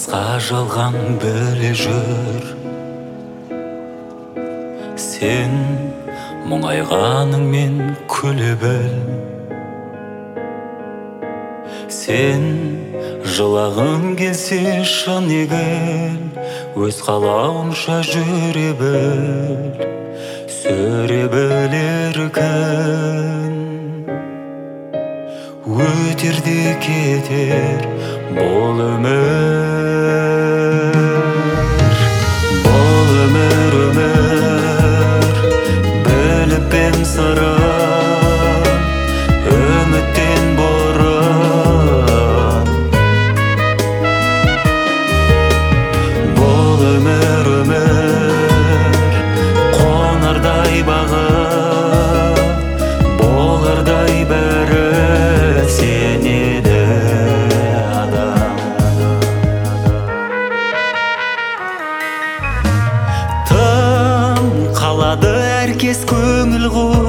басқа жалған біле жүр. Сен мұңайғаныңмен күле біл. Сен жылағың келсе шын егіл, өз қалауынша жүре біл. Сөре білер күн өтер де кетер бұл өмір. Бұл өмір, біліп ем сырын, үміттен бұрын. Бұл өмір, қонардай бағы, болардай бәрі сен еді адам. Тым қалады әркез көңіл ғой,